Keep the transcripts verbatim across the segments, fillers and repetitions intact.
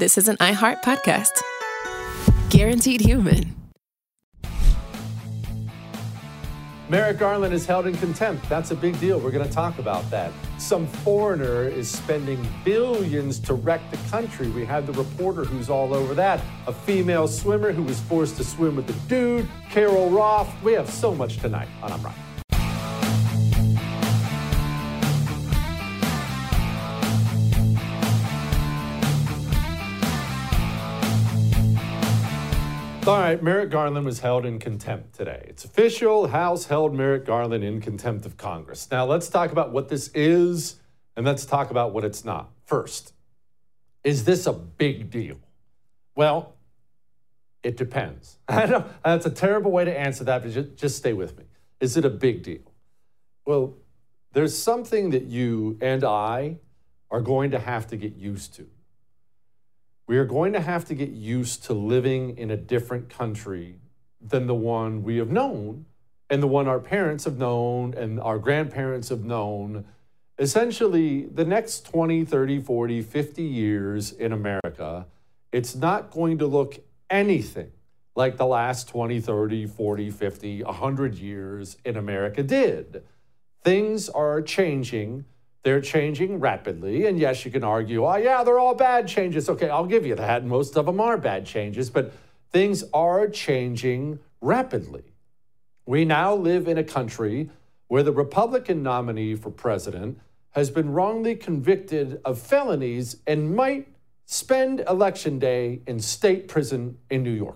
This is an iHeart podcast. Guaranteed human. Merrick Garland is held in contempt. That's a big deal. We're going to talk about that. Some foreigner is spending billions to wreck the country. We had the reporter who's all over that. A female swimmer who was forced to swim with a dude. Carol Roth. We have so much tonight on I'm Right. All right, Merrick Garland was held in contempt today. It's official. House held Merrick Garland in contempt of Congress. Now, let's talk about what this is, and let's talk about what it's not. First, is this a big deal? Well, it depends. I know that's a terrible way to answer that, but just, just stay with me. Is it a big deal? Well, there's something that you and I are going to have to get used to. We are going to have to get used to living in a different country than the one we have known and the one our parents have known and our grandparents have known. Essentially, the next twenty, thirty, forty, fifty years in America, it's not going to look anything like the last twenty, thirty, forty, fifty, one hundred years in America did. Things are changing. They're changing rapidly. And yes, you can argue, oh, yeah, they're all bad changes. Okay, I'll give you that. Most of them are bad changes, but things are changing rapidly. We now live in a country where the Republican nominee for president has been wrongly convicted of felonies and might spend election day in state prison in New York.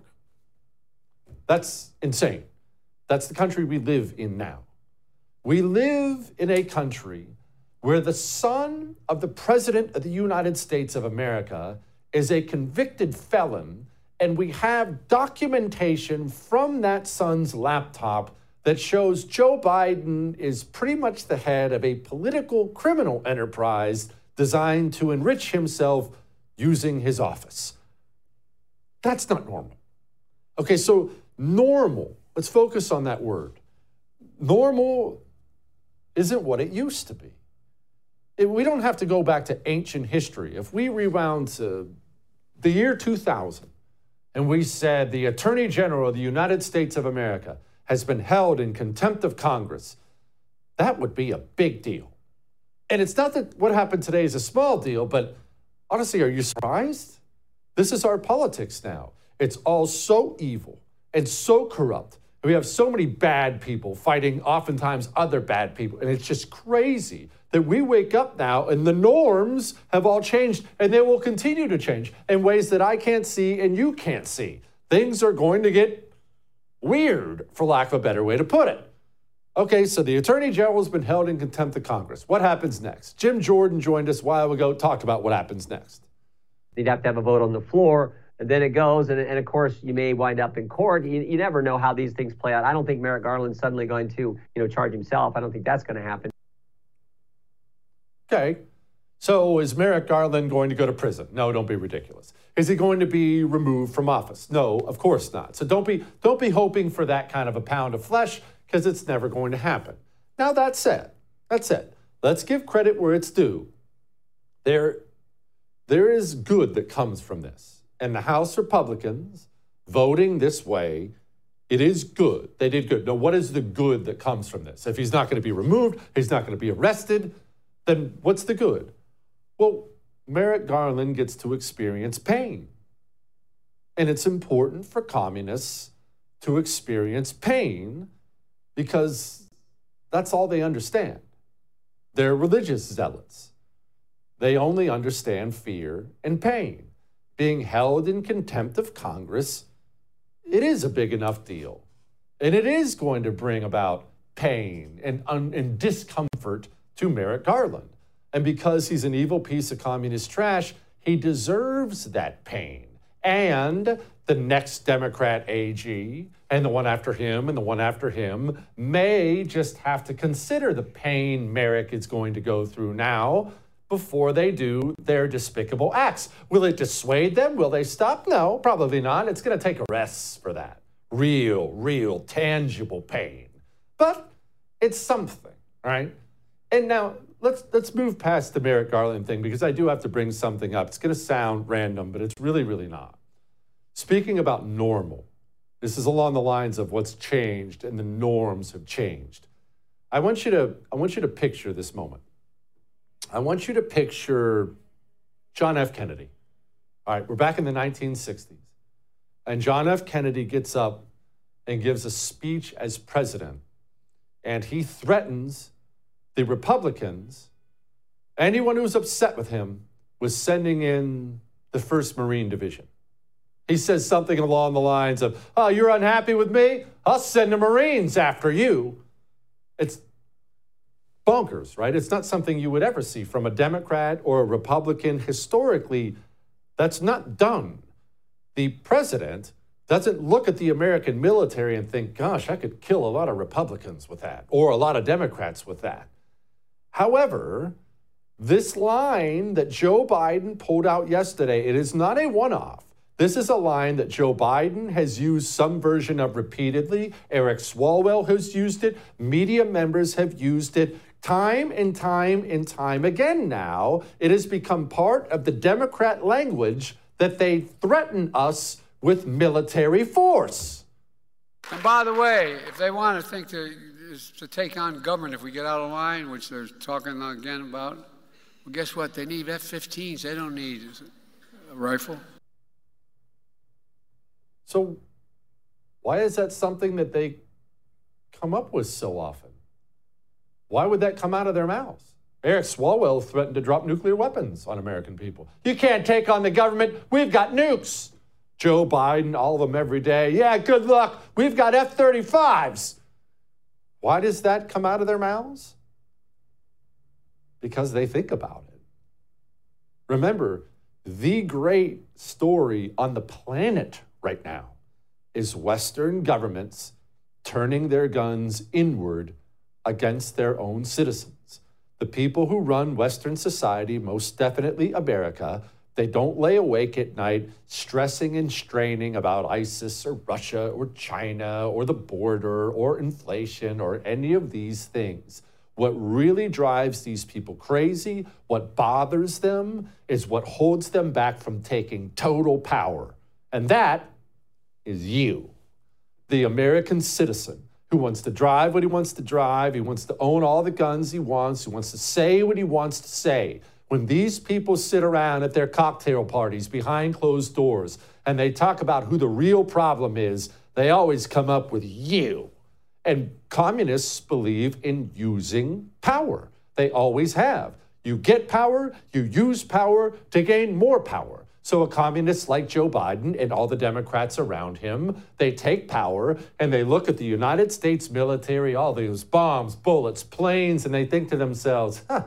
That's insane. That's the country we live in now. We live in a country where the son of the President of the United States of America is a convicted felon, and we have documentation from that son's laptop that shows Joe Biden is pretty much the head of a political criminal enterprise designed to enrich himself using his office. That's not normal. Okay, so normal, let's focus on that word. Normal isn't what it used to be. We don't have to go back to ancient history. If we rewound to the year two thousand and we said the Attorney General of the United States of America has been held in contempt of Congress, that would be a big deal. And it's not that what happened today is a small deal, but honestly, are you surprised? This is our politics now. It's all so evil and so corrupt. We have so many bad people fighting oftentimes other bad people, and it's just crazy that we wake up now and the norms have all changed, and they will continue to change in ways that I can't see and you can't see. Things are going to get weird, for lack of a better way to put it. Okay, so the Attorney General has been held in contempt of Congress. What happens next? Jim Jordan joined us a while ago, talked about what happens next. You'd have to have a vote on the floor, and then it goes, and, and of course, you may wind up in court. You, you never know how these things play out. I don't think Merrick Garland's suddenly going to, you know, charge himself. I don't think that's going to happen. Okay, so is Merrick Garland going to go to prison? No, don't be ridiculous. Is he going to be removed from office? No, of course not. So don't be don't be hoping for that kind of a pound of flesh, because it's never going to happen. Now, that said, that said, let's give credit where it's due. There, there is good that comes from this. And the House Republicans voting this way, it is good. They did good. Now, what is the good that comes from this? If he's not going to be removed, he's not going to be arrested, then what's the good? Well, Merrick Garland gets to experience pain. And it's important for communists to experience pain because that's all they understand. They're religious zealots. They only understand fear and pain. Being held in contempt of Congress, it is a big enough deal. And it is going to bring about pain and, un- and discomfort to Merrick Garland. And because he's an evil piece of communist trash, he deserves that pain. And the next Democrat A G and the one after him and the one after him may just have to consider the pain Merrick is going to go through now before they do their despicable acts. Will it dissuade them? Will they stop? No, probably not. It's going to take arrests for that. Real, real, tangible pain. But it's something, right? And now, let's let's move past the Merrick Garland thing because I do have to bring something up. It's going to sound random, but it's really, really not. Speaking about normal, this is along the lines of what's changed and the norms have changed. I want you to I want you to picture this moment. I want you to picture John F. Kennedy. All right, we're back in the nineteen sixties. And John F. Kennedy gets up and gives a speech as president. And he threatens the Republicans, anyone who's upset with him, with sending in the first Marine Division. He says something along the lines of, oh, you're unhappy with me? I'll send the Marines after you. It's bonkers, right? It's not something you would ever see from a Democrat or a Republican. Historically, that's not done. The president doesn't look at the American military and think, gosh, I could kill a lot of Republicans with that, or a lot of Democrats with that. However, this line that Joe Biden pulled out yesterday, it is not a one-off. This is a line that Joe Biden has used some version of repeatedly. Eric Swalwell has used it. Media members have used it time and time and time again now. It has become part of the Democrat language that they threaten us with military force. And by the way, if they want to think to, to take on government, if we get out of line, which they're talking again about, well, guess what? They need F fifteens. They don't need a rifle. So why is that something that they come up with so often? Why would that come out of their mouths? Eric Swalwell threatened to drop nuclear weapons on American people. You can't take on the government. We've got nukes. Joe Biden, all of them every day. Yeah, good luck. We've got F thirty-fives. Why does that come out of their mouths? Because they think about it. Remember, the great story on the planet right now is Western governments turning their guns inward against their own citizens. The people who run Western society, most definitely America, they don't lay awake at night stressing and straining about ISIS or Russia or China or the border or inflation or any of these things. What really drives these people crazy, what bothers them, is what holds them back from taking total power. And that is you, the American citizen who wants to drive what he wants to drive, he wants to own all the guns he wants, he wants to say what he wants to say. When these people sit around at their cocktail parties behind closed doors and they talk about who the real problem is, they always come up with you. And communists believe in using power. They always have. You get power, you use power to gain more power. So a communist like Joe Biden and all the Democrats around him, they take power and they look at the United States military, all those bombs, bullets, planes, and they think to themselves, huh,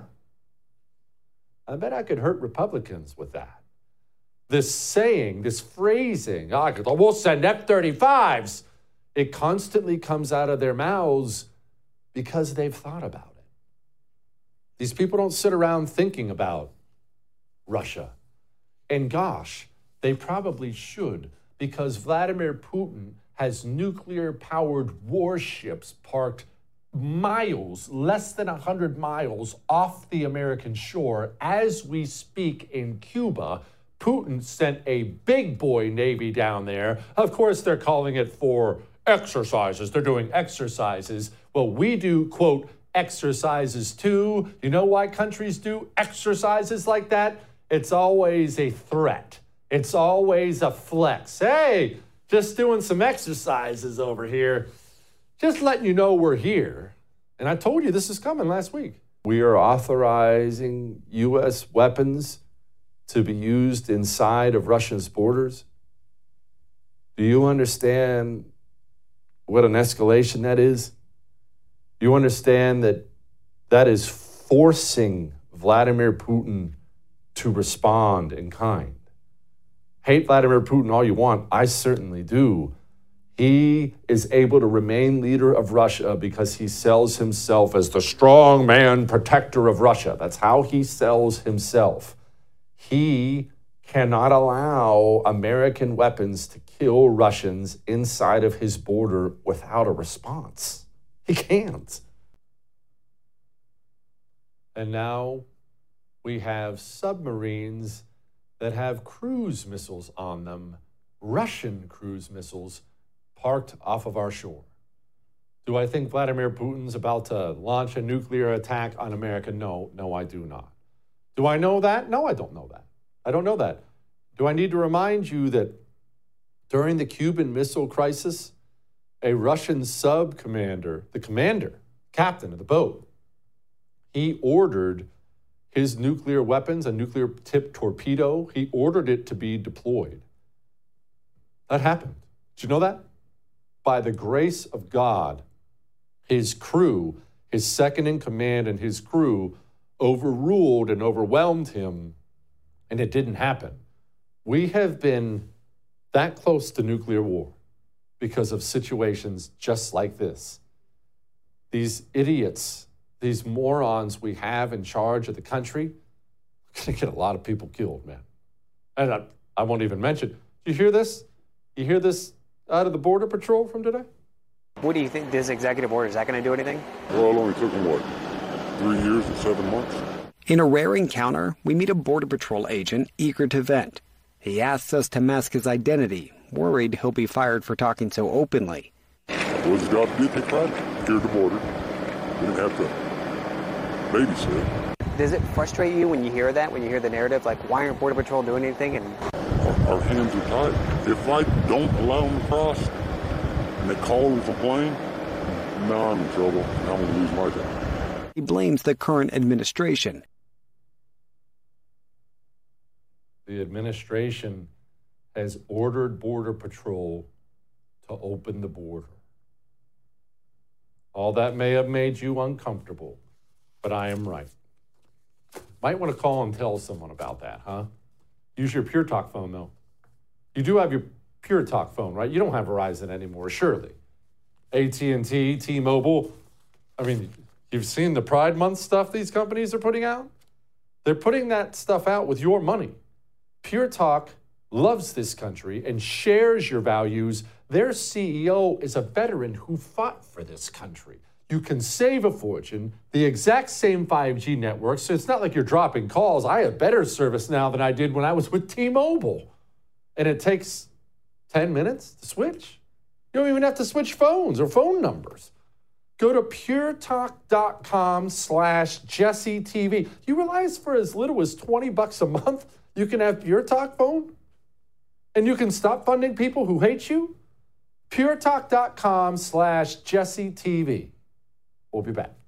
I bet I could hurt Republicans with that. This saying, this phrasing, oh, we'll send F thirty-fives, it constantly comes out of their mouths because they've thought about it. These people don't sit around thinking about Russia. And gosh, they probably should, because Vladimir Putin has nuclear-powered warships parked miles, less than one hundred miles off the American shore. As we speak in Cuba, Putin sent a big boy Navy down there. Of course, they're calling it for exercises. They're doing exercises. Well, we do, quote, exercises too. You know why countries do exercises like that? It's always a threat. It's always a flex. Hey, just doing some exercises over here. Just letting you know we're here. And I told you this is coming last week. We are authorizing U S weapons to be used inside of Russia's borders. Do you understand what an escalation that is? Do you understand that that is forcing Vladimir Putin to respond in kind? Hate Vladimir Putin all you want. I certainly do. He is able to remain leader of Russia because he sells himself as the strong man protector of Russia. That's how he sells himself. He cannot allow American weapons to kill Russians inside of his border without a response. He can't. And now we have submarines that have cruise missiles on them, Russian cruise missiles, parked off of our shore. Do I think Vladimir Putin's about to launch a nuclear attack on America? No, no, I do not. Do I know that? No, I don't know that. I don't know that. Do I need to remind you that during the Cuban Missile Crisis, a Russian sub commander, the commander, captain of the boat, he ordered his nuclear weapons, a nuclear tipped torpedo, he ordered it to be deployed. That happened. Did you know that? By the grace of God, his crew, his second in command and his crew overruled and overwhelmed him, and it didn't happen. We have been that close to nuclear war because of situations just like this. These idiots, these morons we have in charge of the country, are going to get a lot of people killed, man. And I, I won't even mention. Do you hear this? You hear this out of the Border Patrol from today? What do you think this executive order, is that going to do anything? Well, it only took them, what, three years and seven months? In a rare encounter, we meet a Border Patrol agent eager to vent. He asks us to mask his identity, worried he'll be fired for talking so openly. Well, his job to get the secure the border. We didn't have to babysit. Does it frustrate you when you hear that, when you hear the narrative, like, why aren't Border Patrol doing anything? And Our, our hands are tied. If I don't allow them to cross and they call and complain, now I'm in trouble and I'm going to lose my job. He blames the current administration. The administration has ordered Border Patrol to open the border. All that may have made you uncomfortable, but I am right. Might want to call and tell someone about that, huh? Use your Pure Talk phone, though. You do have your Pure Talk phone, right? You don't have Verizon anymore, surely. A T and T, T-Mobile. I mean, you've seen the Pride Month stuff these companies are putting out? They're putting that stuff out with your money. Pure Talk loves this country and shares your values. Their C E O is a veteran who fought for this country. You can save a fortune, the exact same five G network, so it's not like you're dropping calls. I have better service now than I did when I was with T-Mobile. And it takes ten minutes to switch. You don't even have to switch phones or phone numbers. Go to puretalk.com slash JesseTV. You realize for as little as twenty bucks a month, you can have Pure Talk phone? And you can stop funding people who hate you? puretalk.com slash JesseTV. We'll be back.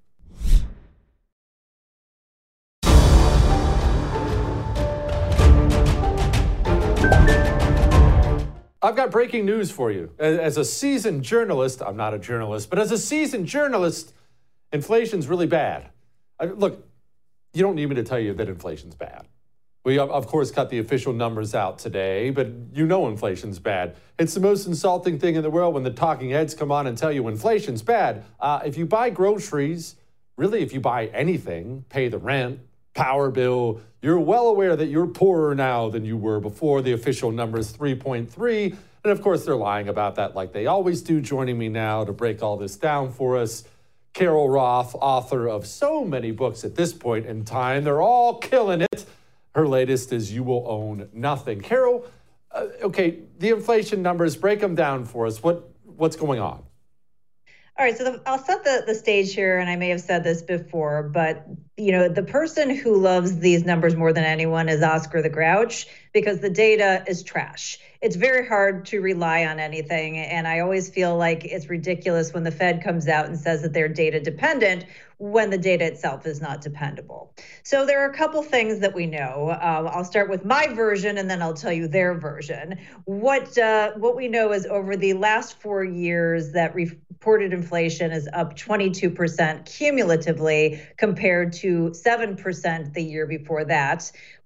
I've got breaking news for you. As a seasoned journalist, I'm not a journalist, but as a seasoned journalist, inflation's really bad. I, look, you don't need me to tell you that inflation's bad. We, of course, cut the official numbers out today, but you know inflation's bad. It's the most insulting thing in the world when the talking heads come on and tell you inflation's bad. Uh, if you buy groceries, really if you buy anything, pay the rent, power bill, you're well aware that you're poorer now than you were before the official number is three point three. And of course, they're lying about that like they always do. Joining me now to break all this down for us, Carol Roth, author of so many books at this point in time. They're all killing it. Her latest is You Will Own Nothing. Carol, uh, okay, the inflation numbers, break them down for us. What What's going on? All right, so the, I'll set the, the stage here, and I may have said this before, but, you know, the person who loves these numbers more than anyone is Oscar the Grouch, because the data is trash. It's very hard to rely on anything, and I always feel like it's ridiculous when the Fed comes out and says that they're data dependent when the data itself is not dependable. So there are a couple things that we know. Um, I'll start with my version, and then I'll tell you their version. What uh, what we know is over the last four years that reported inflation is up twenty-two percent cumulatively compared to seven percent the year before that.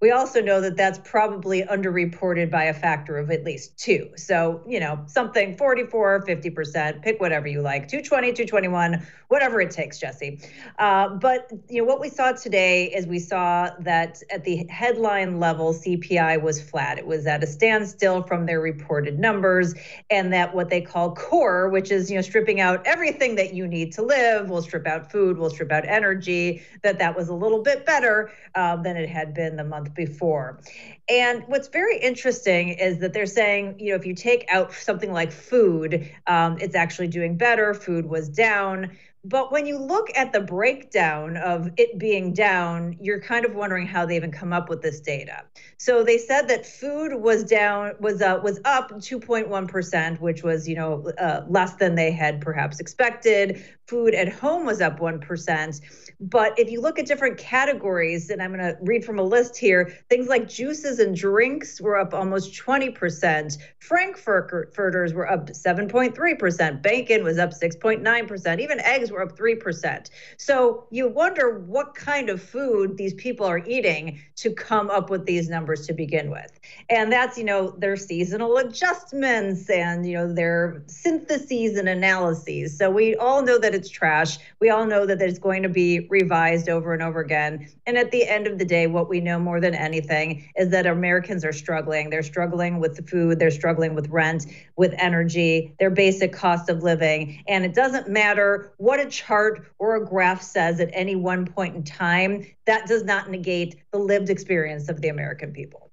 We also know that that's probably underreported by a factor of at least two. So, you know, something forty-four, fifty percent, pick whatever you like, two twenty, two twenty-one, whatever it takes, Jesse. Uh, but, you know, what we saw today is we saw that at the headline level, C P I was flat. It was at a standstill from their reported numbers, and that what they call core, which is, you know, stripping out everything that you need to live, we'll strip out food, we'll strip out energy, that that was a little bit better uh, than it had been the month before. And what's very interesting is that they're saying, you know, if you take out something like food, um, it's actually doing better. Food was down. But when you look at the breakdown of it being down, you're kind of wondering how they even come up with this data. So they said that food was down, was uh, was up two point one percent, which was, you know, uh, less than they had perhaps expected. Food at home was up one percent. But if you look at different categories, and I'm going to read from a list here, things like juices and drinks were up almost twenty percent. Frankfurters were up seven point three percent. Bacon was up six point nine percent. Even eggs were up three percent. So you wonder what kind of food these people are eating to come up with these numbers to begin with. And that's, you know, their seasonal adjustments and, you know, their syntheses and analyses. So we all know that it's trash. We all know that it's going to be revised over and over again. And at the end of the day, what we know more than anything is that Americans are struggling. They're struggling with the food. They're struggling with rent, with energy, their basic cost of living. And it doesn't matter what a chart or a graph says at any one point in time. That does not negate the lived experience of the American people.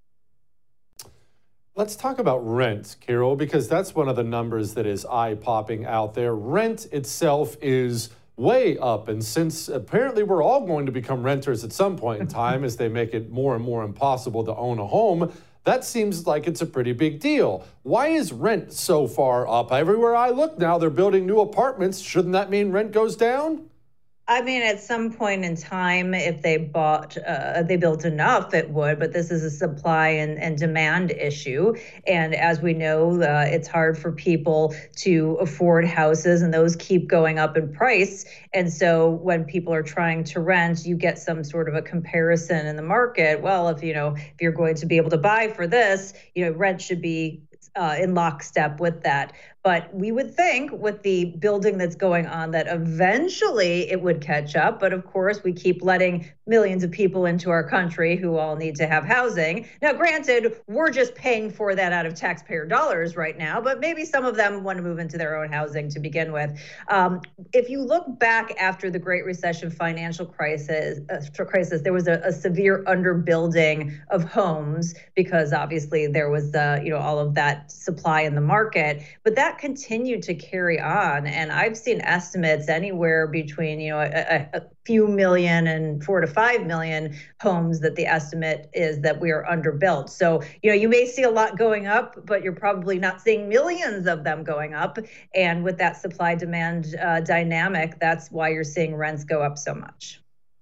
Let's talk about rent, Carol, because that's one of the numbers that is eye-popping out there. Rent itself is way up, and since apparently we're all going to become renters at some point in time as they make it more and more impossible to own a home, that seems like it's a pretty big deal. Why is rent so far up? Everywhere I look now, they're building new apartments. Shouldn't that mean rent goes down? I mean, at some point in time, if they bought, uh, they built enough, it would. But this is a supply and, and demand issue. And as we know, uh, it's hard for people to afford houses, and those keep going up in price. And so when people are trying to rent, you get some sort of a comparison in the market. Well, if, you know, if you're going to be able to buy for this, you know, rent should be Uh, in lockstep with that. But we would think with the building that's going on that eventually it would catch up. But of course, we keep letting millions of people into our country who all need to have housing. Now, granted, we're just paying for that out of taxpayer dollars right now, but maybe some of them want to move into their own housing to begin with. Um, if you look back after the Great Recession financial crisis, uh, crisis there was a, a severe underbuilding of homes because obviously there was, uh, you know, all of that supply in the market, but that continued to carry on. And I've seen estimates anywhere between, you know, a, a few million and four to five million homes that the estimate is that we are underbuilt. So, you know, you may see a lot going up, but you're probably not seeing millions of them going up. And with that supply demand uh, dynamic, that's why you're seeing rents go up so much.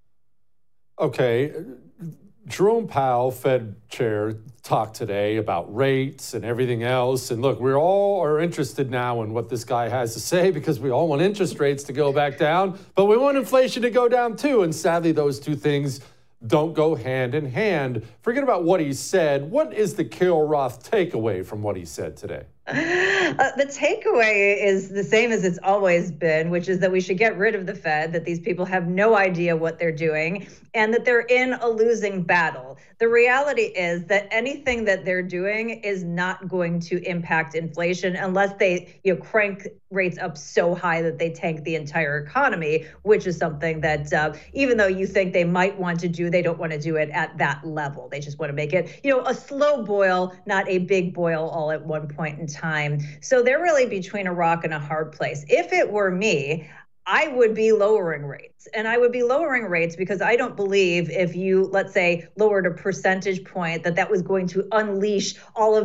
Okay. Jerome Powell, Fed chair, talked today about rates and everything else. And look, we all are interested now in what this guy has to say because we all want interest rates to go back down, but we want inflation to go down too. And sadly, those two things don't go hand in hand. Forget about what he said. What is the Carol Roth takeaway from what he said today? Uh, the takeaway is the same as it's always been, which is that we should get rid of the Fed, that these people have no idea what they're doing, and that they're in a losing battle. The reality is that anything that they're doing is not going to impact inflation unless they, you know, crank rates up so high that they tank the entire economy, which is something that uh, even though you think they might want to do, they don't want to do it at that level. They just want to make it, you know, a slow boil, not a big boil all at one point in time. So they're really between a rock and a hard place. If it were me, I would be lowering rates. And I would be lowering rates because I don't believe if you, let's say, lowered a percentage point, that that was going to unleash all of this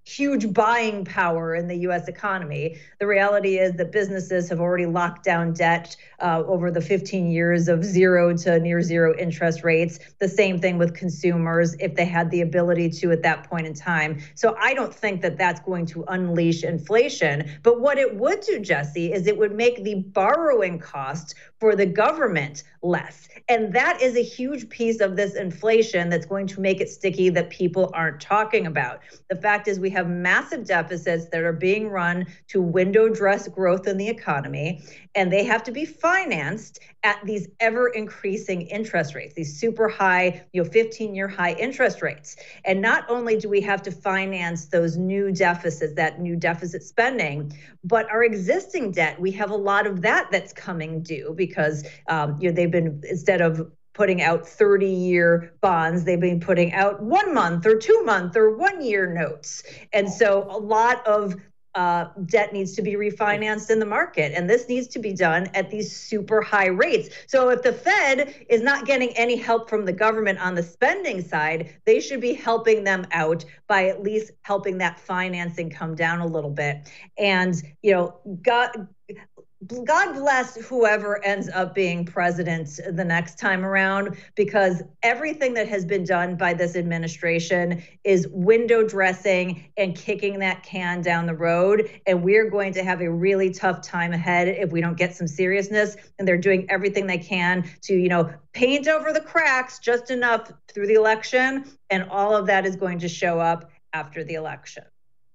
huge buying power in the U S economy. The reality is that businesses have already locked down debt uh, over the fifteen years of zero to near zero interest rates. The same thing with consumers if they had the ability to at that point in time. So I don't think that that's going to unleash inflation. But what it would do, Jesse, is it would make the borrowing cost for the government less. And that is a huge piece of this inflation that's going to make it sticky that people aren't talking about. The fact is we have massive deficits that are being run to window dress growth in the economy, and they have to be financed at these ever increasing interest rates, these super high, you know, fifteen year high interest rates. And not only do we have to finance those new deficits, that new deficit spending, but our existing debt, we have a lot of that that's coming due because um, you know, they've been, instead of putting out thirty year bonds, they've been putting out one month or two month or one year notes. And so a lot of uh, debt needs to be refinanced in the market. And this needs to be done at these super high rates. So if the Fed is not getting any help from the government on the spending side, they should be helping them out by at least helping that financing come down a little bit. And, you know, God, God bless whoever ends up being president the next time around, because everything that has been done by this administration is window dressing and kicking that can down the road. And we're going to have a really tough time ahead if we don't get some seriousness. And they're doing everything they can to, you know, paint over the cracks just enough through the election. And all of that is going to show up after the election.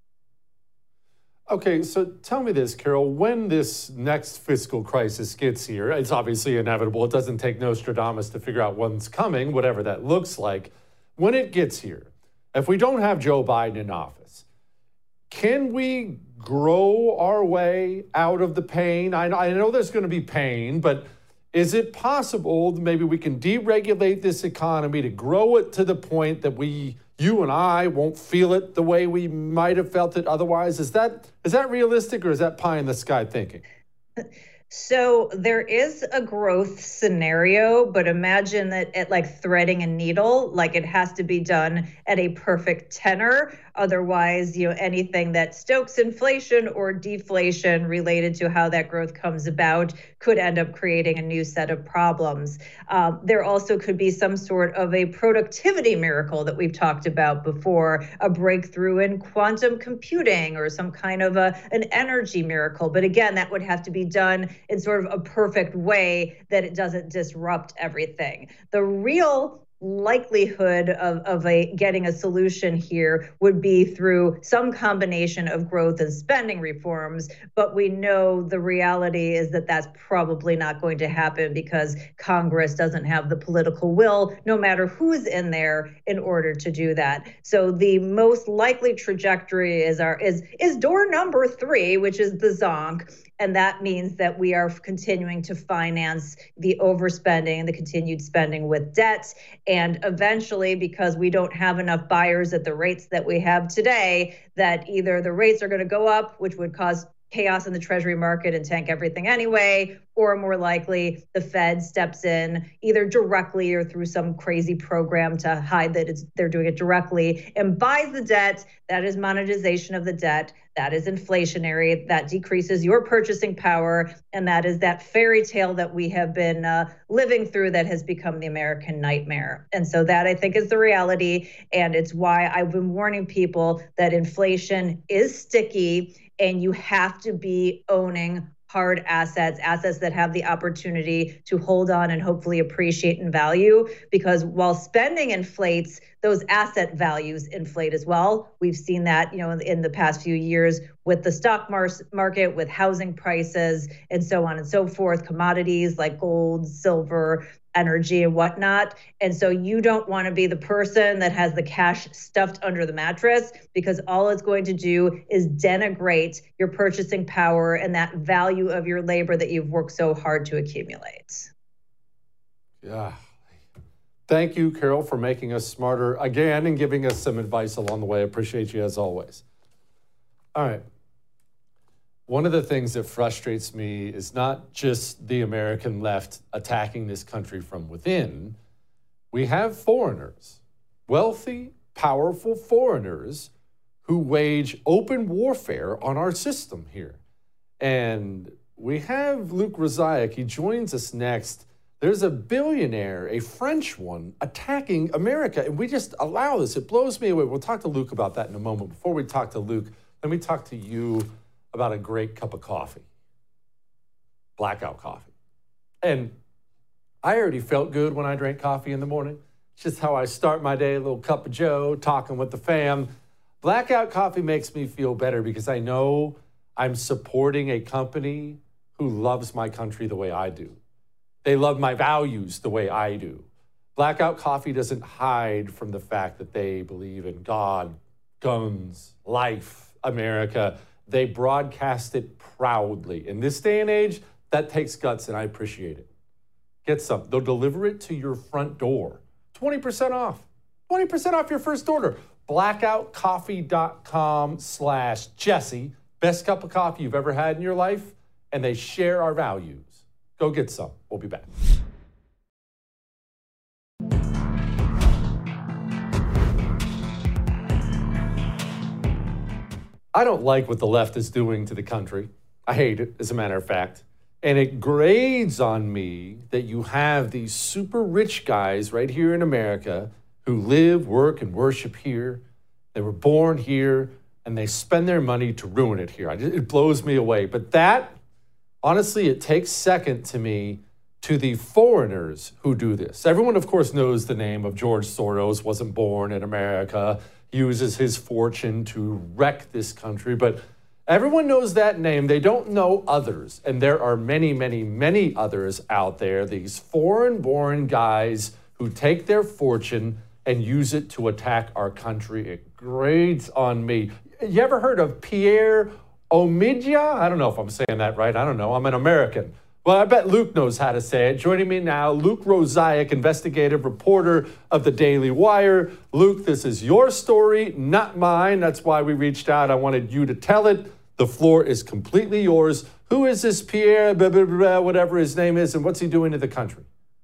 Okay, so tell me this, Carol, when this next fiscal crisis gets here, it's obviously inevitable. It doesn't take Nostradamus to figure out when's coming, whatever that looks like. When it gets here, if we don't have Joe Biden in office, can we grow our way out of the pain? I, I know there's going to be pain, but is it possible that maybe we can deregulate this economy to grow it to the point that we, you and I, won't feel it the way we might have felt it otherwise? Is that is that realistic, or is that pie in the sky thinking? So there is a growth scenario, but imagine that at like threading a needle, like it has to be done at a perfect tenor. Otherwise, you know, anything that stokes inflation or deflation related to how that growth comes about could end up creating a new set of problems. Uh, there also could be some sort of a productivity miracle that we've talked about before, a breakthrough in quantum computing or some kind of a, an energy miracle. But again, that would have to be done in sort of a perfect way that it doesn't disrupt everything. The real likelihood of, of a getting a solution here would be through some combination of growth and spending reforms, but we know the reality is that that's probably not going to happen because Congress doesn't have the political will, no matter who's in there, in order to do that. So the most likely trajectory is our is is door number three, which is the zonk. And that means that we are continuing to finance the overspending, the continued spending with debt. And eventually, because we don't have enough buyers at the rates that we have today, that either the rates are going to go up, which would cause chaos in the Treasury market and tank everything anyway, or more likely the Fed steps in either directly or through some crazy program to hide that it's, they're doing it directly and buys the debt. That is monetization of the debt. That is inflationary. That decreases your purchasing power. And that is that fairy tale that we have been uh, living through that has become the American nightmare. And so that, I think, is the reality. And it's why I've been warning people that inflation is sticky and you have to be owning hard assets, assets that have the opportunity to hold on and hopefully appreciate in value. Because while spending inflates, those asset values inflate as well. We've seen that, you know, in, in the past few years with the stock mar- market, with housing prices, and so on and so forth, commodities like gold, silver, energy, and whatnot. And so you don't want to be the person that has the cash stuffed under the mattress, because all it's going to do is denigrate your purchasing power and that value of your labor that you've worked so hard to accumulate. Yeah. Thank you, Carol, for making us smarter again and giving us some advice along the way. I appreciate you as always. All right. One of the things that frustrates me is not just the American left attacking this country from within. We have foreigners, wealthy, powerful foreigners, who wage open warfare on our system here. And we have Luke Roszajek. He joins us next. There's a billionaire, a French one, attacking America, and we just allow this. It blows me away. We'll talk to Luke about that in a moment. Before we talk to Luke, let me talk to you about a great cup of coffee. Blackout coffee. And I already felt good when I drank coffee in the morning. It's just how I start my day, a little cup of joe, talking with the fam. Blackout coffee makes me feel better because I know I'm supporting a company who loves my country the way I do. They love my values the way I do. Blackout Coffee doesn't hide from the fact that they believe in God, guns, life, America. They broadcast it proudly. In this day and age, that takes guts, and I appreciate it. Get some. They'll deliver it to your front door. twenty percent off. twenty percent off your first order. blackoutcoffee.com slash Jesse. Best cup of coffee you've ever had in your life, and they share our values. Go get some. We'll be back. I don't like what the left is doing to the country. I hate it, as a matter of fact. And it grades on me that you have these super rich guys right here in America who live, work, and worship here. They were born here, and they spend their money to ruin it here. I just, it blows me away. But that, honestly, it takes second to me to the foreigners who do this. Everyone, of course, knows the name of George Soros, wasn't born in America, uses his fortune to wreck this country. But everyone knows that name. They don't know others. And there are many, many, many others out there, these foreign-born guys who take their fortune and use it to attack our country. It grades on me. You ever heard of Pierre Omidyar? I don't know if I'm saying that right. I don't know. I'm an American. Well, I bet Luke knows how to say it. Joining me now, Luke Roszajek, investigative reporter of the Daily Wire. Luke, this is your story, not mine. That's why we reached out. I wanted you to tell it. The floor is completely yours. Who is this Pierre, blah, blah, blah, whatever his name is, and what's he doing to the country?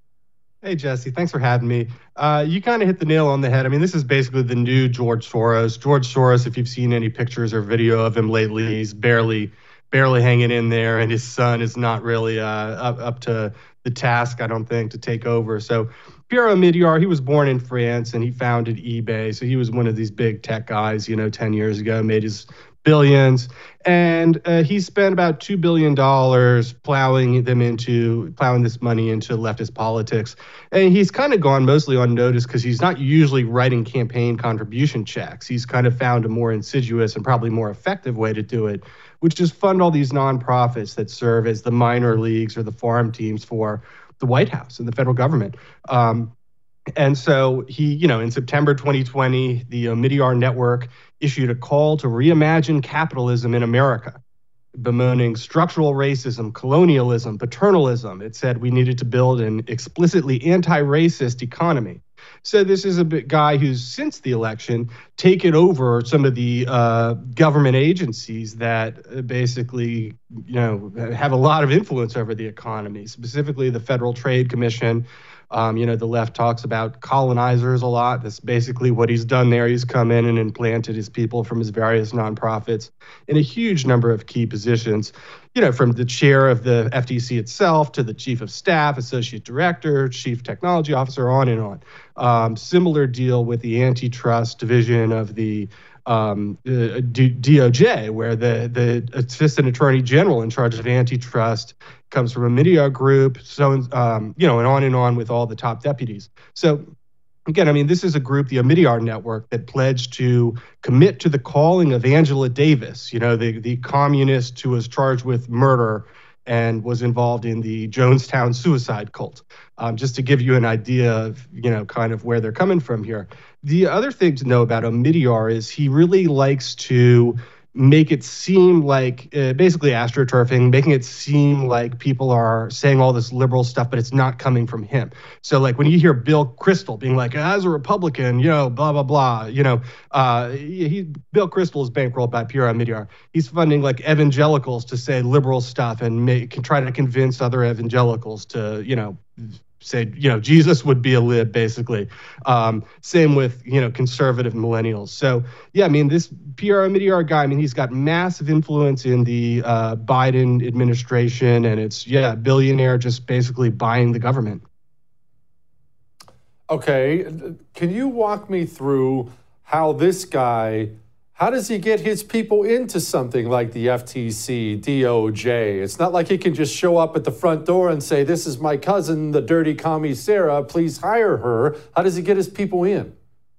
Hey, Jesse, thanks for having me. Uh, you kind of hit the nail on the head. I mean, this is basically the new George Soros. George Soros, if you've seen any pictures or video of him lately, he's barely barely hanging in there, and his son is not really uh, up, up to the task, I don't think, to take over. So Pierre Omidyar, he was born in France, and he founded eBay. So he was one of these big tech guys, you know, ten years ago, made his billions. And uh, he spent about two billion dollars plowing them into, plowing this money into leftist politics. And he's kind of gone mostly unnoticed because he's not usually writing campaign contribution checks. He's kind of found a more insidious and probably more effective way to do it, which is fund all these nonprofits that serve as the minor leagues or the farm teams for the White House and the federal government. Um, and so he, you know, in September twenty twenty, the Omidyar Network issued a call to reimagine capitalism in America, bemoaning structural racism, colonialism, paternalism. It said we needed to build an explicitly anti-racist economy. So this is a bit guy who's, since the election, taken over some of the uh, government agencies that basically, you know, have a lot of influence over the economy, specifically the Federal Trade Commission. Um, you know, the left talks about colonizers a lot. That's basically what he's done there. He's come in and implanted his people from his various nonprofits in a huge number of key positions, you know, from the chair of the F T C itself to the chief of staff, associate director, chief technology officer, on and on. Um, similar deal with the antitrust division of the um, uh, D O J, where the, the assistant attorney general in charge of antitrust comes from a Omidyar group, so, um, you know, and on and on with all the top deputies. So again, I mean, this is a group, the Omidyar Network, that pledged to commit to the calling of Angela Davis, you know, the, the communist who was charged with murder and was involved in the Jonestown suicide cult. Um, just to give you an idea of, you know, kind of where they're coming from here. The other thing to know about Omidyar is he really likes to make it seem like, uh, basically astroturfing, making it seem like people are saying all this liberal stuff, but it's not coming from him. So like when you hear Bill Kristol being like, as a Republican, you know, blah, blah, blah, you know, uh, he, Bill Kristol is bankrolled by Pierre Omidyar. He's funding like evangelicals to say liberal stuff and make, can try to convince other evangelicals to, you know, say, you know, Jesus would be a lib, basically. Um, same with, you know, conservative millennials. So, yeah, I mean, this Pierre Omidyar guy, I mean, he's got massive influence in the uh, Biden administration, and it's, yeah, billionaire just basically buying the government. Okay, can you walk me through how this guy, how does he get his people into something like the F T C, D O J? It's not like he can just show up at the front door and say, this is my cousin, the dirty commie Sarah, please hire her. How does he get his people in?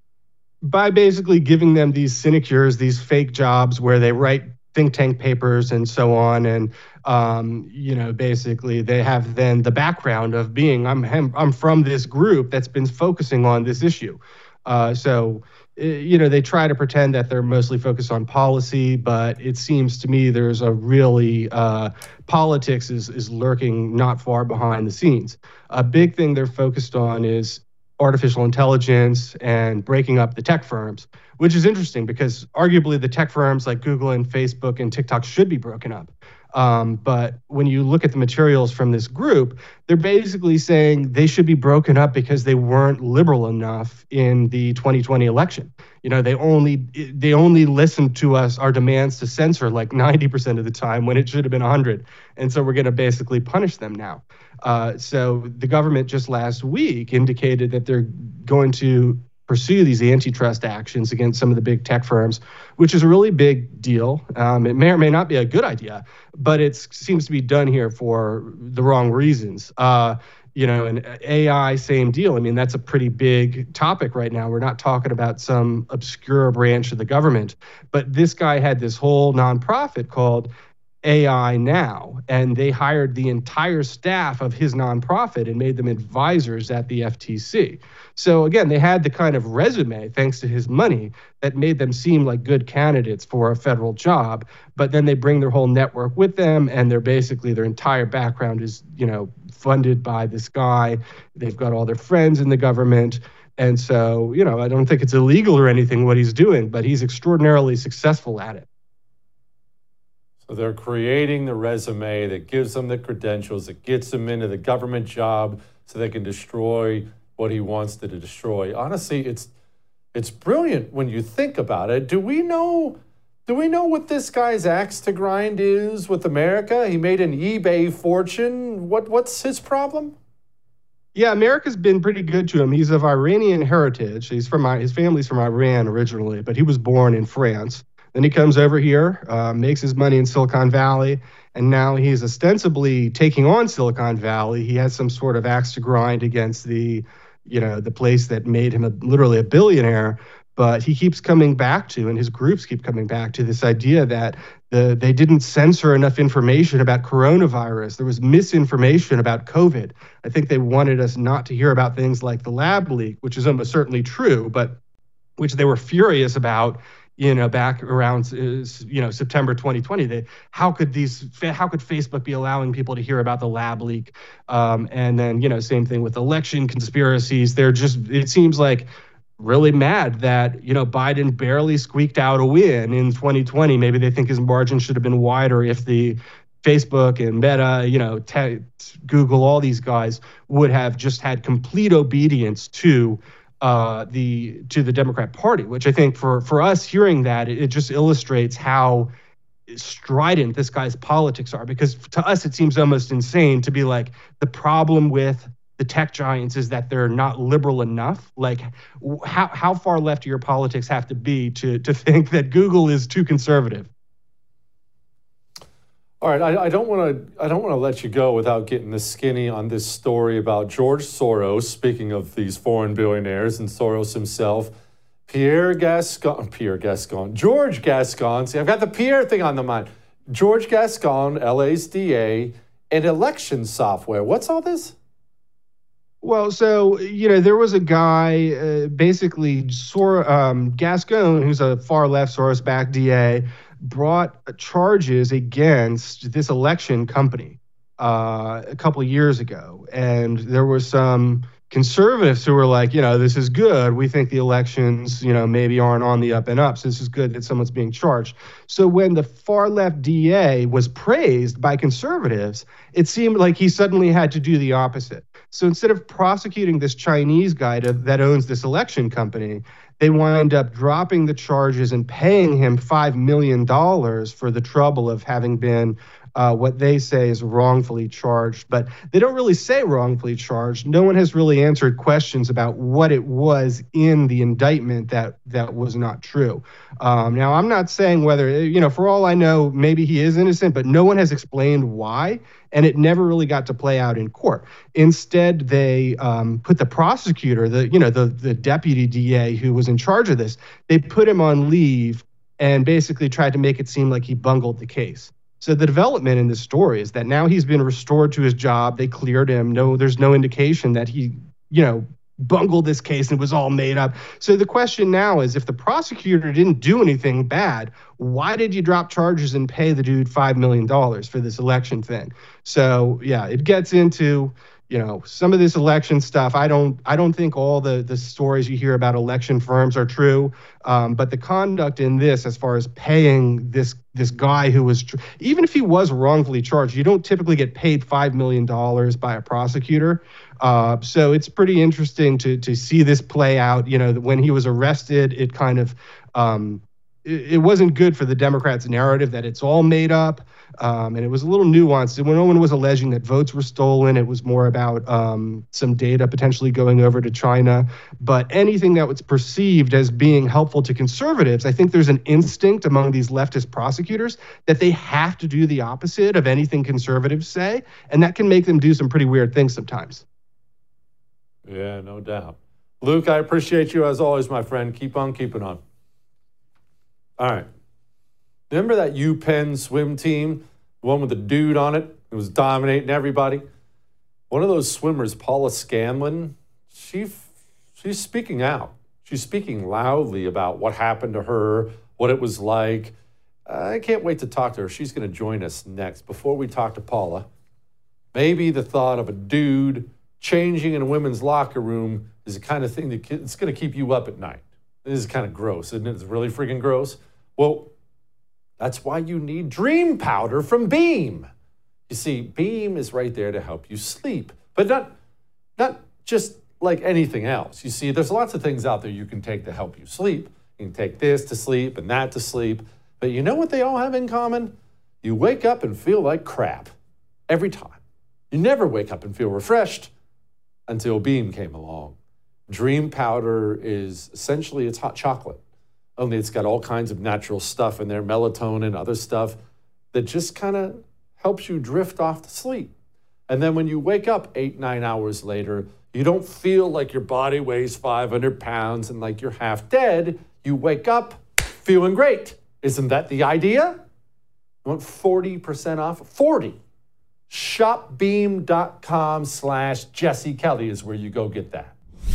By basically giving them these sinecures, these fake jobs where they write think tank papers and so on. And, um, you know, basically they have then the background of being, I'm, I'm from this group that's been focusing on this issue. Uh, so, you know, they try to pretend that they're mostly focused on policy, but it seems to me there's a really, uh, politics is, is lurking not far behind the scenes. A big thing they're focused on is artificial intelligence and breaking up the tech firms, which is interesting because arguably the tech firms like Google and Facebook and TikTok should be broken up. Um, but when you look at the materials from this group, they're basically saying they should be broken up because they weren't liberal enough in the twenty twenty election. You know, they only they only listened to us, our demands to censor like ninety percent of the time when it should have been one hundred. And so we're going to basically punish them now. Uh, so the government just last week indicated that they're going to pursue these antitrust actions against some of the big tech firms, which is a really big deal. Um, it may or may not be a good idea, but it seems to be done here for the wrong reasons. Uh, you know, and A I, same deal. I mean, that's a pretty big topic right now. We're not talking about some obscure branch of the government, but this guy had this whole nonprofit called A I Now, and they hired the entire staff of his nonprofit and made them advisors at the F T C. So again, they had the kind of resume, thanks to his money, that made them seem like good candidates for a federal job. But then they bring their whole network with them, and they're basically, their entire background is, you know, funded by this guy. They've got all their friends in the government. And so, you know, I don't think it's illegal or anything what he's doing, but he's extraordinarily successful at it. So they're creating the resume that gives them the credentials, that gets them into the government job so they can destroy what he wants to destroy. Honestly, it's it's brilliant when you think about it. Do we know do we know what this guy's axe to grind is with America? He made an eBay fortune. What what's his problem? Yeah, America's been pretty good to him. He's of Iranian heritage. He's from his family's from Iran originally, but he was born in France. Then he comes over here, uh, makes his money in Silicon Valley, and now he's ostensibly taking on Silicon Valley. He has some sort of axe to grind against the, you know, the place that made him a, literally a billionaire. But he keeps coming back to, and his groups keep coming back to this idea that the they didn't censor enough information about coronavirus. There was misinformation about COVID. I think they wanted us not to hear about things like the lab leak, which is almost certainly true, but which they were furious about. You know, back around, uh, you know, September twenty twenty, they, how could these, how could Facebook be allowing people to hear about the lab leak? Um, and then, you know, same thing with election conspiracies. They're just, it seems like really mad that, you know, Biden barely squeaked out a win in twenty twenty. Maybe they think his margin should have been wider if the Facebook and Meta, you know, te- Google, all these guys would have just had complete obedience to Uh, the to the Democrat Party, which I think for for us hearing that, it, it just illustrates how strident this guy's politics are. Because to us, it seems almost insane to be like, the problem with the tech giants is that they're not liberal enough. Like, how how far left do your politics have to be to to think that Google is too conservative? All right, I, I don't want to. I don't want to let you go without getting the skinny on this story about George Soros. Speaking of these foreign billionaires and Soros himself, Pierre Gascon, Pierre Gascon, George Gascon. See, I've got the Pierre thing on the mind. George Gascon, L A's D A, and election software. What's all this? Well, so, you know, there was a guy, uh, basically, Sor- um, Gascon, who's a far-left Soros-backed D A, brought charges against this election company uh, a couple of years ago. And there were some conservatives who were like, you know, this is good. We think the elections, you know, maybe aren't on the up and up. So this is good that someone's being charged. So when the far left D A was praised by conservatives, it seemed like he suddenly had to do the opposite. So instead of prosecuting this Chinese guy to, that owns this election company, they wind up dropping the charges and paying him five million dollars for the trouble of having been uh, what they say is wrongfully charged. But they don't really say wrongfully charged. No one has really answered questions about what it was in the indictment that that was not true. Um, now, I'm not saying whether, you know, for all I know, maybe he is innocent, but no one has explained why. And it never really got to play out in court. Instead, they um, put the prosecutor, the you know the the deputy D A who was in charge of this, they put him on leave and basically tried to make it seem like he bungled the case. So the development in this story is that now he's been restored to his job. They cleared him. No, there's no indication that he, you know, bungled this case and it was all made up. So the question now is, if the prosecutor didn't do anything bad, why did you drop charges and pay the dude five million dollars for this election thing? So yeah, it gets into, you know, some of this election stuff. I don't, I don't think all the the stories you hear about election firms are true. Um, but the conduct in this, as far as paying this this guy who was, tr- even if he was wrongfully charged, you don't typically get paid five million dollars by a prosecutor. Uh, so it's pretty interesting to to see this play out. You know, when he was arrested, it kind of, um, it, it wasn't good for the Democrats' narrative that it's all made up. Um, and it was a little nuanced. When no one was alleging that votes were stolen, it was more about um, some data potentially going over to China. But anything that was perceived as being helpful to conservatives, I think there's an instinct among these leftist prosecutors that they have to do the opposite of anything conservatives say. And that can make them do some pretty weird things sometimes. Yeah, no doubt. Luke, I appreciate you as always, my friend. Keep on keeping on. All right. Remember that UPenn swim team, the one with the dude on it who was dominating everybody? One of those swimmers, Paula Scanlon, she she's speaking out. She's speaking loudly about what happened to her, what it was like. I can't wait to talk to her. She's going to join us next. Before we talk to Paula, maybe the thought of a dude changing in a women's locker room is the kind of thing that it's going to keep you up at night. This is kind of gross, isn't it? It's really freaking gross. Well, that's why you need Dream Powder from Beam. You see, Beam is right there to help you sleep, but not, not just like anything else. You see, there's lots of things out there you can take to help you sleep. You can take this to sleep and that to sleep, but you know what they all have in common? You wake up and feel like crap every time. You never wake up and feel refreshed until Beam came along. Dream Powder is essentially, it's hot chocolate. Only it's got all kinds of natural stuff in there, melatonin, other stuff that just kind of helps you drift off to sleep. And then when you wake up eight, nine hours later, you don't feel like your body weighs five hundred pounds and like you're half dead. You wake up feeling great. Isn't that the idea? You want forty percent off? forty. Shopbeam.com slash Jesse Kelly is where you go get that.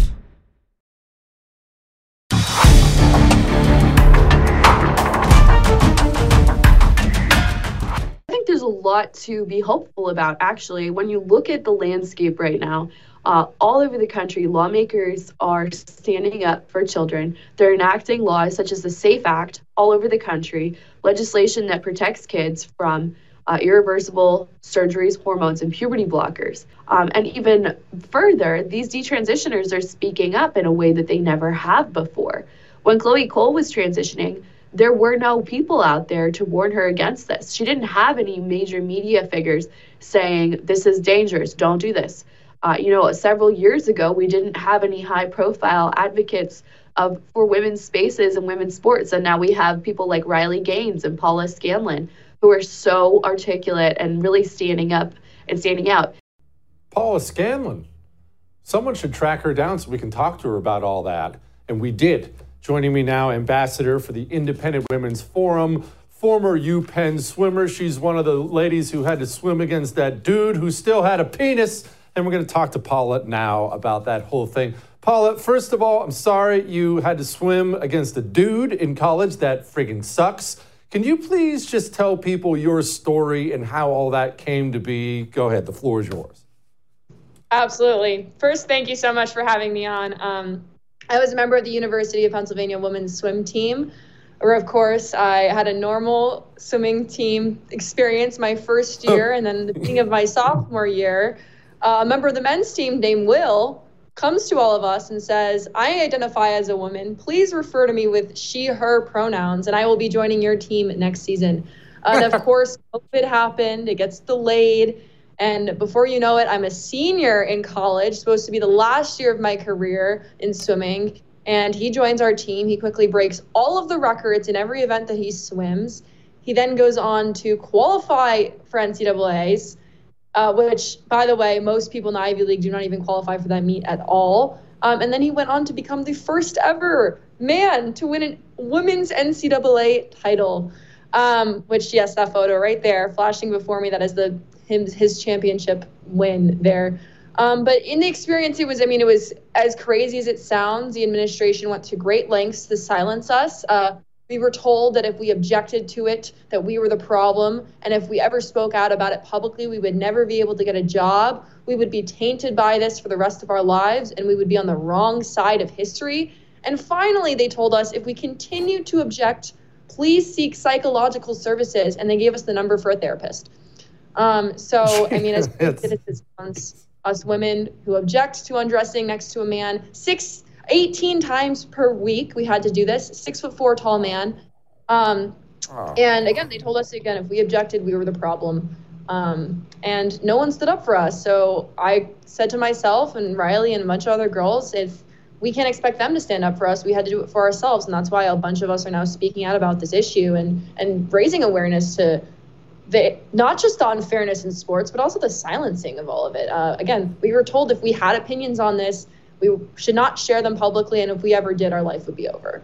There's a lot to be hopeful about, actually. When you look at the landscape right now, uh, all over the country, lawmakers are standing up for children. They're enacting laws such as the SAFE Act all over the country, legislation that protects kids from uh, irreversible surgeries, hormones, and puberty blockers. Um, and even further, these detransitioners are speaking up in a way that they never have before. When Chloe Cole was transitioning, there were no people out there to warn her against this. She didn't have any major media figures saying, this is dangerous, don't do this. Uh, you know, several years ago, we didn't have any high-profile advocates of for women's spaces and women's sports. And now we have people like Riley Gaines and Paula Scanlon, who are so articulate and really standing up and standing out. Paula Scanlon. Someone should track her down so we can talk to her about all that. And we did. Joining me now, ambassador for the Independent Women's Forum, former UPenn swimmer. She's one of the ladies who had to swim against that dude who still had a penis. And we're going to talk to Paula now about that whole thing. Paula, first of all, I'm sorry you had to swim against a dude in college. That friggin' sucks. Can you please just tell people your story and how all that came to be? Go ahead. The floor is yours. Absolutely. First, thank you so much for having me on. Um, I was a member of the University of Pennsylvania women's swim team, where, of course, I had a normal swimming team experience my first year, and then the beginning of my sophomore year, uh, a member of the men's team named Will comes to all of us and says, I identify as a woman. Please refer to me with she, her pronouns, and I will be joining your team next season. Uh, and of course, COVID happened. It gets delayed. And before you know it, I'm a senior in college, supposed to be the last year of my career in swimming. And he joins our team. He quickly breaks all of the records in every event that he swims. He then goes on to qualify for N C double A's, uh, which, by the way, most people in the Ivy League do not even qualify for that meet at all. Um, and then he went on to become the first ever man to win a women's N C double A title, um, which, yes, that photo right there flashing before me, that is the his, his championship win there. Um, but in the experience, it was, I mean, it was as crazy as it sounds. The administration went to great lengths to silence us. Uh, we were told that if we objected to it, that we were the problem. And if we ever spoke out about it publicly, we would never be able to get a job. We would be tainted by this for the rest of our lives, and we would be on the wrong side of history. And finally, they told us if we continue to object, please seek psychological services. And they gave us the number for a therapist. Um, so, I mean, as citizens, us women who object to undressing next to a man, six, eighteen times per week, we had to do this, six foot four tall man. Um, oh. And again, they told us again, if we objected, we were the problem. Um, and no one stood up for us. So I said to myself and Riley and a bunch of other girls, if we can't expect them to stand up for us, we had to do it for ourselves. And that's why a bunch of us are now speaking out about this issue and, and raising awareness to the, not just the unfairness in sports, but also the silencing of all of it. Uh, again, we were told if we had opinions on this, we should not share them publicly, and if we ever did, our life would be over.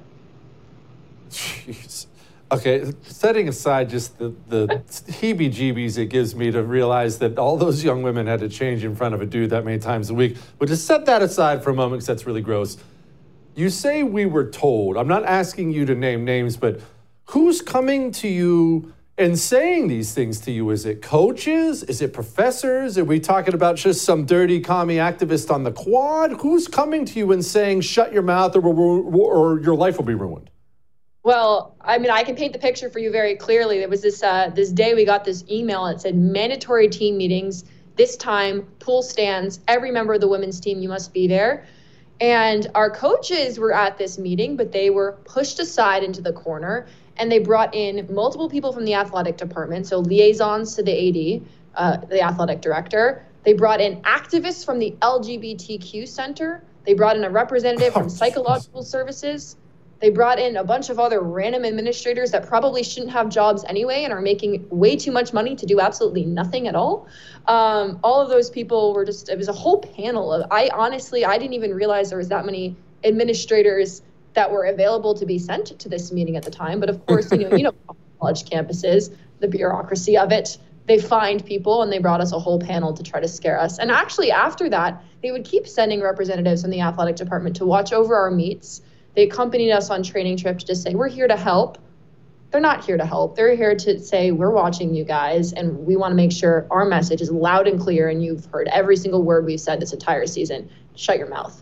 Jeez. Okay, setting aside just the, the heebie-jeebies it gives me to realize that all those young women had to change in front of a dude that many times a week, but to set that aside for a moment, because that's really gross. You say we were told. I'm not asking you to name names, but who's coming to you and saying these things to you? Is it coaches? Is it professors? Are we talking about just some dirty commie activist on the quad? Who's coming to you and saying, shut your mouth or, or your life will be ruined? Well, I mean, I can paint the picture for you very clearly. There was this uh, this day we got this email. It said mandatory team meetings. This time, pool stands. Every member of the women's team, you must be there. And our coaches were at this meeting, but they were pushed aside into the corner. And they brought in multiple people from the athletic department, so liaisons to the A D, uh, the athletic director. They brought in activists from the L G B T Q Center. They brought in a representative from psychological services. They brought in a bunch of other random administrators that probably shouldn't have jobs anyway and are making way too much money to do absolutely nothing at all. Um, all of those people were just, it was a whole panel of, I honestly, I didn't even realize there was that many administrators that were available to be sent to this meeting at the time. But of course, you know, you know, college campuses, the bureaucracy of it, they find people and they brought us a whole panel to try to scare us. And actually after that, they would keep sending representatives from the athletic department to watch over our meets. They accompanied us on training trips to say, we're here to help. They're not here to help. They're here to say, we're watching you guys and we want to make sure our message is loud and clear and you've heard every single word we've said this entire season. Shut your mouth.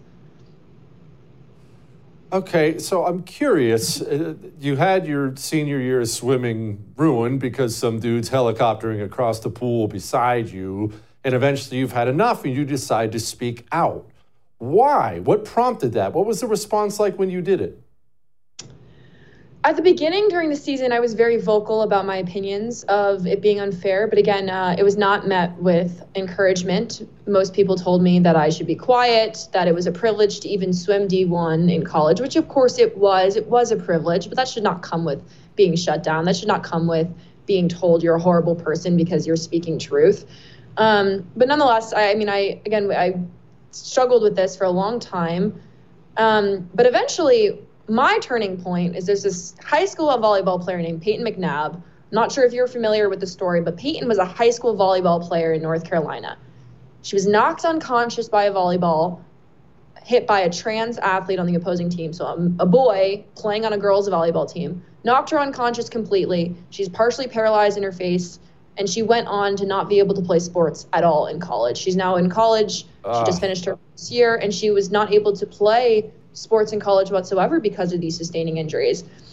Okay, so I'm curious. Uh, you had your senior year of swimming ruined because some dude's helicoptering across the pool beside you, and eventually you've had enough and you decide to speak out. Why? What prompted that? What was the response like when you did it? At the beginning during the season, I was very vocal about my opinions of it being unfair. But again, uh, it was not met with encouragement. Most people told me that I should be quiet, that it was a privilege to even swim D one in college, which of course it was. It was a privilege, but that should not come with being shut down. That should not come with being told you're a horrible person because you're speaking truth. Um, but nonetheless, I, I mean, I again, I struggled with this for a long time. Um, but eventually, my turning point is there's this high school volleyball player named Peyton McNabb. I'm not sure if you're familiar with the story, but Peyton was a high school volleyball player in North Carolina. She was knocked unconscious by a volleyball, hit by a trans athlete on the opposing team. So a, a boy playing on a girls' volleyball team, knocked her unconscious completely. She's partially paralyzed in her face, and she went on to not be able to play sports at all in college. She's now in college. Uh. She just finished her first year, and she was not able to play sports in college whatsoever because of these sustaining injuries.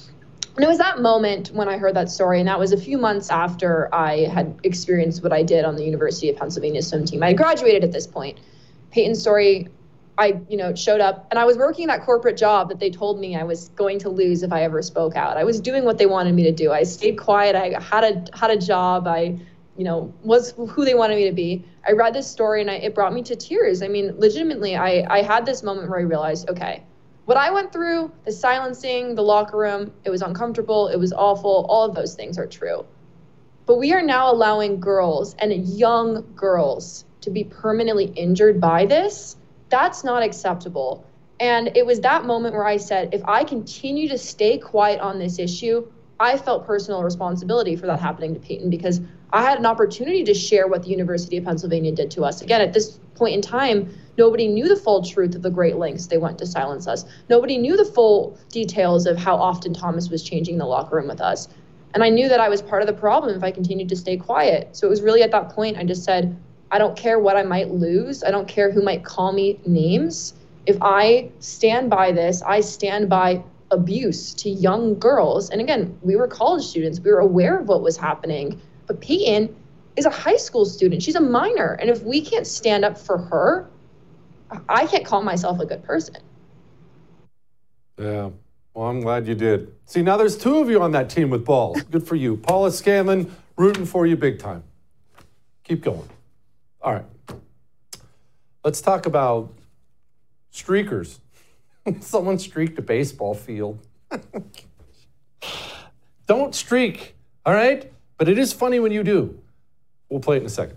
And it was that moment when I heard that story, and that was a few months after I had experienced what I did on the University of Pennsylvania swim team. I had graduated at this point. Peyton's story, I, you know, showed up, and I was working that corporate job that they told me I was going to lose if I ever spoke out. I was doing what they wanted me to do. I stayed quiet. I had a had a job. I, you know, was who they wanted me to be. I read this story, and I, it brought me to tears. I mean, legitimately, I, I had this moment where I realized, okay, what I went through, the silencing, the locker room, it was uncomfortable, it was awful, all of those things are true. But we are now allowing girls, and young girls, to be permanently injured by this. That's not acceptable. And it was that moment where I said, if I continue to stay quiet on this issue, I felt personal responsibility for that happening to Peyton, because I had an opportunity to share what the University of Pennsylvania did to us. Again, at this point in time, nobody knew the full truth of the great lengths they went to silence us. Nobody knew the full details of how often Thomas was changing the locker room with us. And I knew that I was part of the problem if I continued to stay quiet. So it was really at that point I just said, I don't care what I might lose. I don't care who might call me names. If I stand by this, I stand by abuse to young girls. And again, we were college students. We were aware of what was happening. But Peyton is a high school student. She's a minor. And if we can't stand up for her, I can't call myself a good person. Yeah. Well, I'm glad you did. See, now there's two of you on that team with balls. Good for you. Paula Scanlon, rooting for you big time. Keep going. All right. Let's talk about streakers. Someone streaked a baseball field. Don't streak, all right? But it is funny when you do. We'll play it in a second.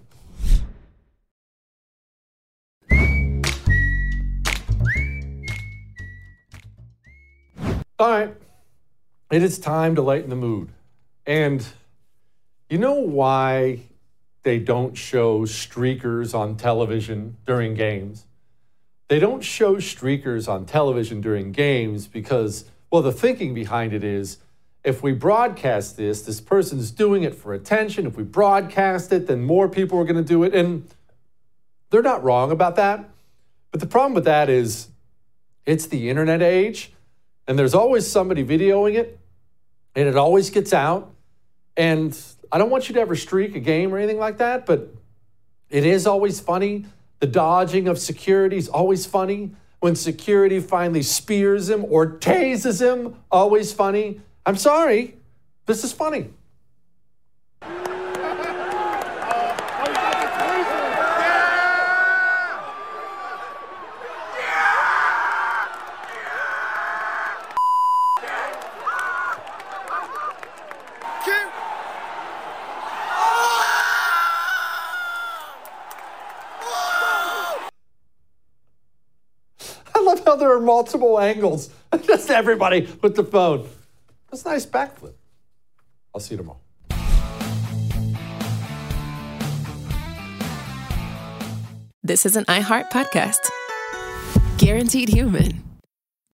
All right. It is time to lighten the mood. And you know why they don't show streakers on television during games? They don't show streakers on television during games because, well, the thinking behind it is, if we broadcast this, this person's doing it for attention. If we broadcast it, then more people are going to do it. And they're not wrong about that. But the problem with that is it's the internet age, and there's always somebody videoing it, and it always gets out. And I don't want you to ever streak a game or anything like that, but it is always funny. The dodging of security is always funny. When security finally spears him or tases him, always funny. I'm sorry, this is funny. There are multiple angles. Just everybody with the phone. That's a nice backflip. I'll see you tomorrow. This is an iHeart podcast. Guaranteed Human.